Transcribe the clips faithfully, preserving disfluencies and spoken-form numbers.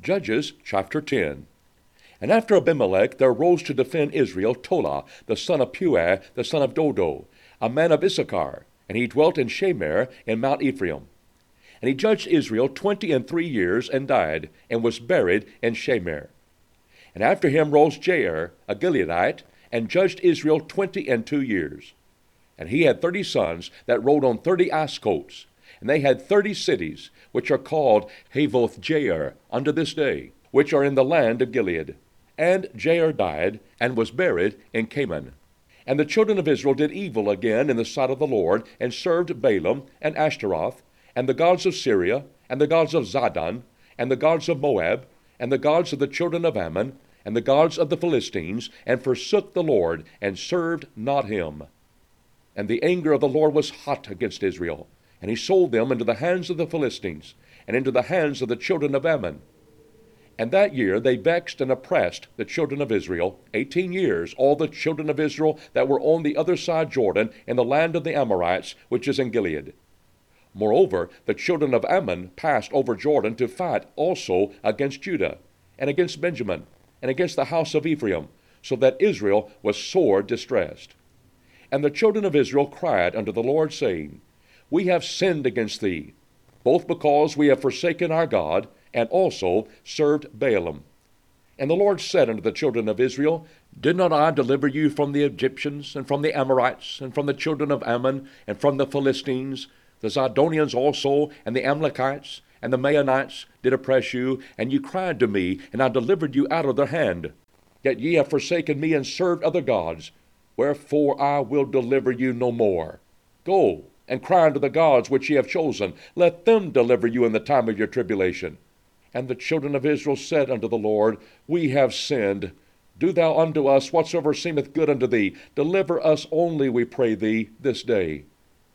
Judges chapter ten. And after Abimelech there rose to defend Israel Tola, the son of Puah, the son of Dodo, a man of Issachar, and he dwelt in Shamir in Mount Ephraim. And he judged Israel twenty and three years, and died, and was buried in Shamir. And after him rose Jair, a Gileadite, and judged Israel twenty and two years. And he had thirty sons that rode on thirty ass colts, and they had thirty cities, which are called Havoth Jair unto this day, which are in the land of Gilead. And Jair died, and was buried in Canaan. And the children of Israel did evil again in the sight of the Lord, and served Balaam, and Ashtaroth, and the gods of Syria, and the gods of Zidon, and the gods of Moab, and the gods of the children of Ammon, and the gods of the Philistines, and forsook the Lord, and served not him. And the anger of the Lord was hot against Israel, and he sold them into the hands of the Philistines, and into the hands of the children of Ammon. And that year they vexed and oppressed the children of Israel eighteen years, all the children of Israel that were on the other side Jordan, in the land of the Amorites, which is in Gilead. Moreover, the children of Ammon passed over Jordan to fight also against Judah, and against Benjamin, and against the house of Ephraim, so that Israel was sore distressed. And the children of Israel cried unto the Lord, saying, We have sinned against thee, both because we have forsaken our God, and also served Baalim. And the Lord said unto the children of Israel, Did not I deliver you from the Egyptians, and from the Amorites, and from the children of Ammon, and from the Philistines? The Zidonians also, and the Amalekites, and the Maonites did oppress you, and you cried to me, and I delivered you out of their hand. Yet ye have forsaken me, and served other gods. Wherefore I will deliver you no more. Go, and cry unto the gods which ye have chosen. Let them deliver you in the time of your tribulation. And the children of Israel said unto the Lord, We have sinned. Do thou unto us whatsoever seemeth good unto thee. Deliver us only, we pray thee, this day.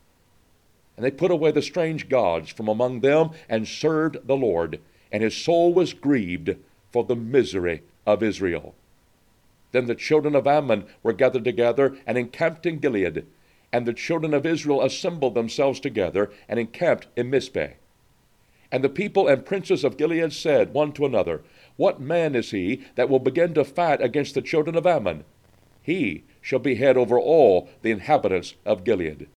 And they put away the strange gods from among them, and served the Lord. And his soul was grieved for the misery of Israel. Then the children of Ammon were gathered together, and encamped in Gilead. And the children of Israel assembled themselves together, and encamped in Mizpeh. And the people and princes of Gilead said one to another, What man is he that will begin to fight against the children of Ammon? He shall be head over all the inhabitants of Gilead.